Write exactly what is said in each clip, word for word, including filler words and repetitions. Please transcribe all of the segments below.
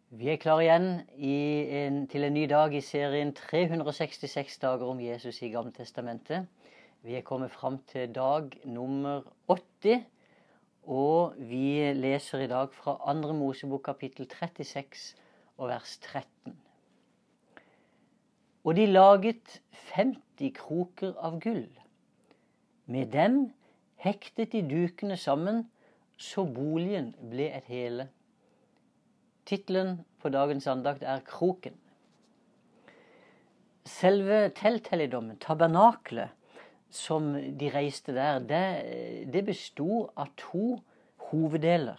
Vi er klar igjen i en, til en ny dag i serien tre hundre og sekstiseks dager om Jesus i Gamle Testamentet. Vi er kommet fram til dag nummer åtti, og vi leser i dag fra andre Mosebok kapittel trettiseks og vers tretten. Og de laget femti kroker av gull. Med dem hektet de dukene sammen, så boligen ble et hele. Tittelen på dagens andakt er Kroken. Selve telthelligdommen, tabernaklet, som de reiste der, det, det bestod av to hoveddeler.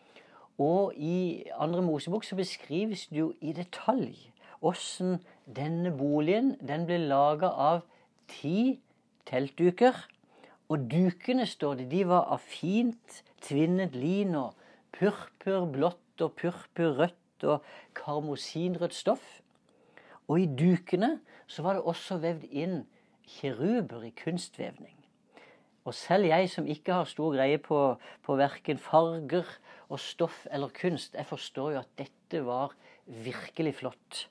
Og i andre Mosebok så beskrives det jo i detalj hvordan denne boligen, den ble laget av ti teltduker. Og dukene, står det, de var av fint tvinnet lin og purpurblått og purpurrødt og karmosinrødt stoff. Og i dukene så var det også vevd inn kjeruber i kunstvevning. Og selv jeg som ikke har stor greie på, på hverken farger og stoff eller kunst, jeg forstår jo at dette var virkelig flott.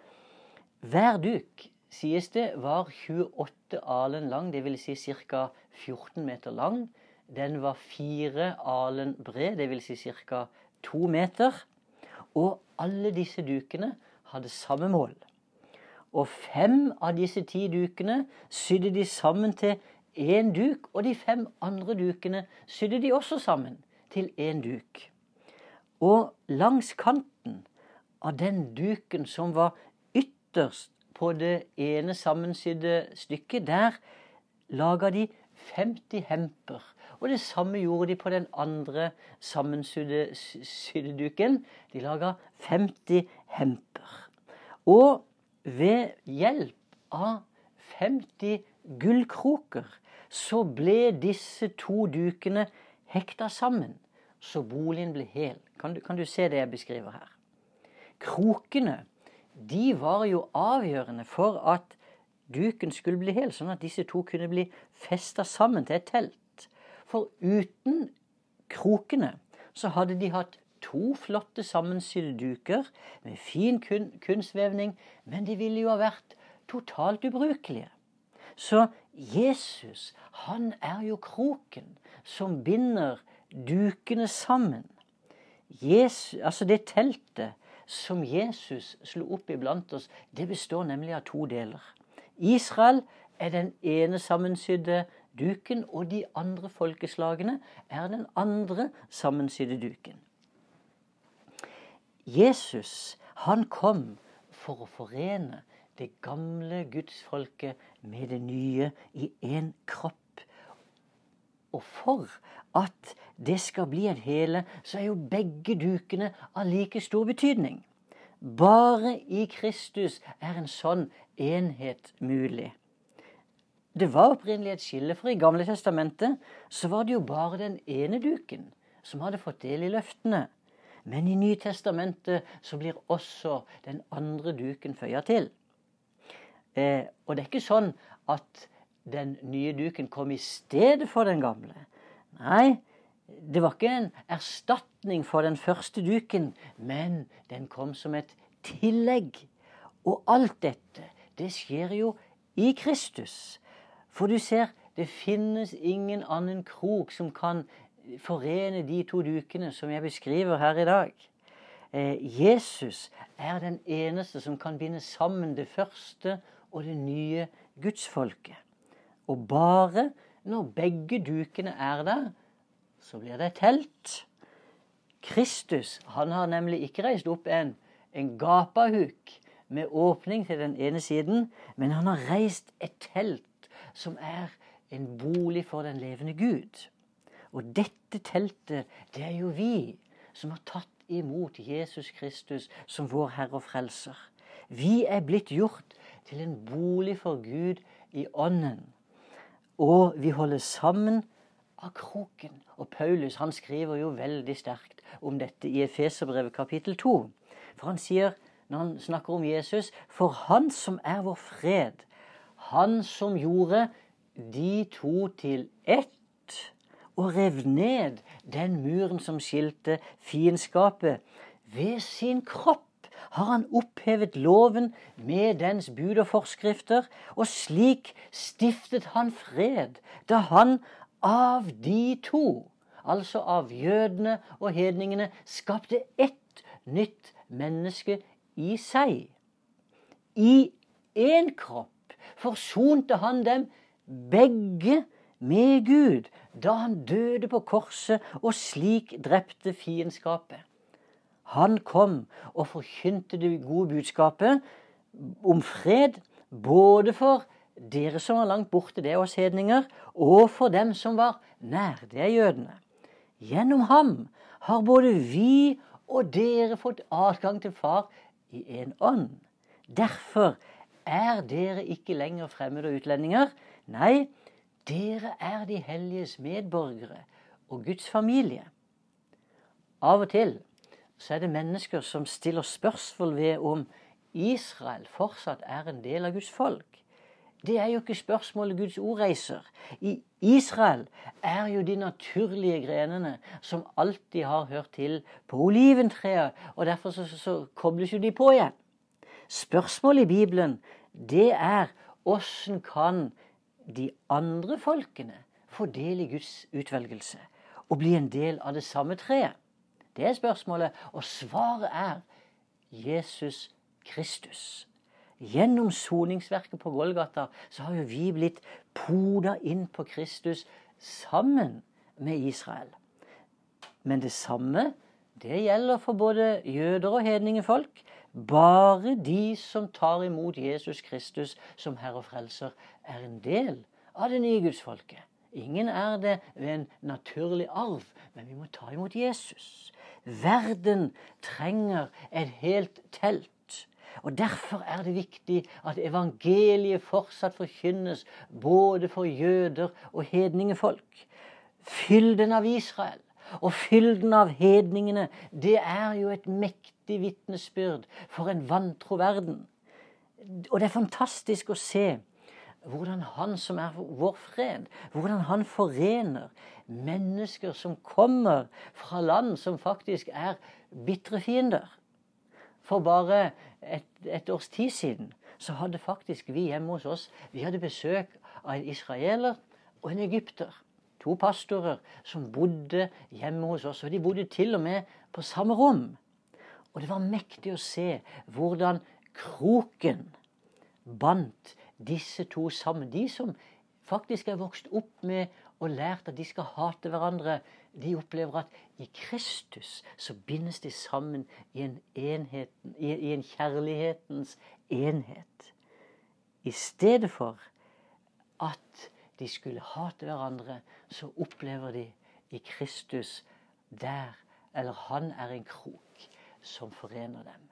Hver duk, sies det, var tjueåtte alen lang, det vil si ca. fjorten meter lang. Den var fire alen bred, det vil si ca. to meter. Og alle disse dukene hadde samme mål. Og fem av disse ti dukene sydde de sammen til en duk, og de fem andre dukene sydde de også sammen til en duk. Og langs kanten av den duken som var ytterst på det ene sammensydde stykket, der laget de femti hemper. Og det samme gjorde de på den andre sammensydde duken. De laget femti hemper. Og ved hjelp av femti gullkroker så ble disse to dukene hekta sammen, så boligen ble hel. Kan du, kan du se det jeg beskriver her? Krokene, de var jo avgjørende for at duken skulle bli hel, sånn at disse to kunne bli festet sammen til et telt. For uten krokene så hadde de hatt to flotte sammensydde duker med fin kun kunstvevning, men de ville jo ha vært totalt ubrukelige. Så Jesus, han er jo kroken som binder dukene sammen. Jesus, altså det teltet som Jesus slo opp iblant oss, det består nemlig av to deler. Israel er den ene sammensydde duken, og de andre folkeslagene er den andre sammensydde duken. Jesus, han kom for å forene det gamle gudsfolket med det nye i en kropp. Og for at det skal bli et hele, så er jo begge dukene av like stor betydning. Bare i Kristus er en sånn enhet mulig. Det var opprinnelig et skille, for i Gamle Testamentet så var det jo bare den ene duken som hadde fått del i løftene. Men i Nye Testamentet så blir også den andre duken føyet til. Eh, og det er ikke sånn at den nye duken kom i stedet for den gamle. Nei, det var ikke en erstatning for den første duken, men den kom som et tillegg. Og alt dette, det skjer jo i Kristus. For du ser, det finnes ingen annen krok som kan forene de to dukene som jeg beskriver her i dag. Eh, Jesus er den eneste som kan binde sammen det første og det nye gudsfolket. Og bare når begge dukene er der, så blir det et telt. Kristus, han har nemlig ikke reist opp en, en gapahuk med åpning til den ene siden, men han har reist et telt som er en bolig for den levende Gud. Og dette teltet, det er jo vi som har tatt imot Jesus Kristus som vår Herre og Frelser. Vi er blitt gjort til en bolig for Gud i ånden. Og vi holder sammen av kroken. Og Paulus, han skriver jo veldig sterkt om dette i Efeserbrevet kapittel to. For han sier, når han snakker om Jesus, for han som er vår fred, han som gjorde de to til ett, og rev ned den muren som skilte fiendskapet ved sin kropp, har han opphevet loven med dens bud og forskrifter, og slik stiftet han fred, da han av de to, altså av jødene og hedningene, skapte ett nytt menneske i seg. I en kropp forsonte han dem begge med Gud, da han døde på korset og slik drepte fiendskapet. Han kom og forkynte det gode budskapet om fred, både for dere som var langt borte, det er oss hedninger, og for dem som var nær, det er jødene. Gjennom ham har både vi og dere fått adgang til far i en ånd. Derfor er dere ikke lenger fremmede og utlendinger. Nei, dere er de helliges medborgere og Guds familie. Av og til så er det mennesker som stiller spørsmål ved om Israel fortsatt er en del av Guds folk. Det er jo ikke spørsmålet Guds ord reiser. I Israel er jo de naturlige grenene som alltid har hørt til på oliventreet, og derfor så, så kobles jo de på igjen. Spørsmålet i Bibelen, det er hvordan kan de andre folkene få del i Guds utvelgelse og bli en del av det samme treet? Det er spørsmålet, og svaret er Jesus Kristus. Gjennom soningsverket på Golgata så har jo vi blitt poda inn på Kristus sammen med Israel. Men det samme, det gjelder for både jøder og hedningefolk. Bare de som tar imot Jesus Kristus som Herre og Frelser, er en del av det nye Gudsfolket. Ingen er det ved en naturlig arv, men vi må ta imot Jesus. Verden trenger et helt telt. Og derfor er det viktig at evangeliet fortsatt forkynnes både for jøder og hedningefolk. Fylden av Israel og fylden av hedningene, det er jo et mektig vitnesbyrd for en vantro verden. Og det er fantastisk å se hvordan han som er vår fred, hvordan han forener mennesker som kommer fra land som faktisk er bitre fiender. For bare et, et års tid siden så hadde faktisk vi hjemme hos oss, vi hadde besøk av en israeler og en egypter. To pastorer som bodde hjemme hos oss, og de bodde til og med på samme rom. Og det var mektig å se hvordan kroken bandt disse to sammen. De som faktisk er vokst opp med og lært at de skal hate hverandre, de opplever at i Kristus så bindes de sammen i en, enhet, i, i en kjærlighetens enhet. I stedet for at de skulle hate hverandre, så opplever de i Kristus der, eller han er en krok som forener dem.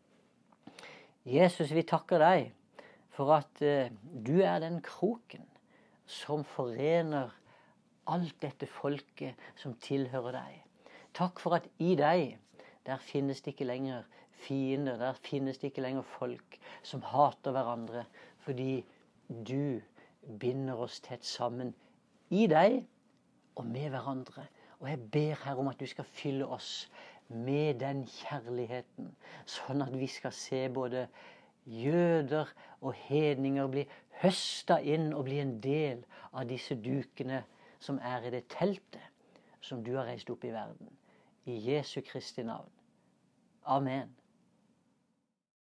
Jesus, vi takker deg for at uh, du er den kroken som forener alt dette folket som tilhører deg. Takk for at i deg, der finnes det ikke lenger fiender, der finnes det ikke lenger folk som hater hverandre, fordi du binder oss tett sammen i deg og med hverandre. Og jeg ber her om at du skal fylle oss med den kjærligheten, sånn at vi skal se både jøder og hedninger bli høstet inn og bli en del av disse dukene som er i det teltet som du har reist opp i verden. I Jesu Kristi navn. Amen.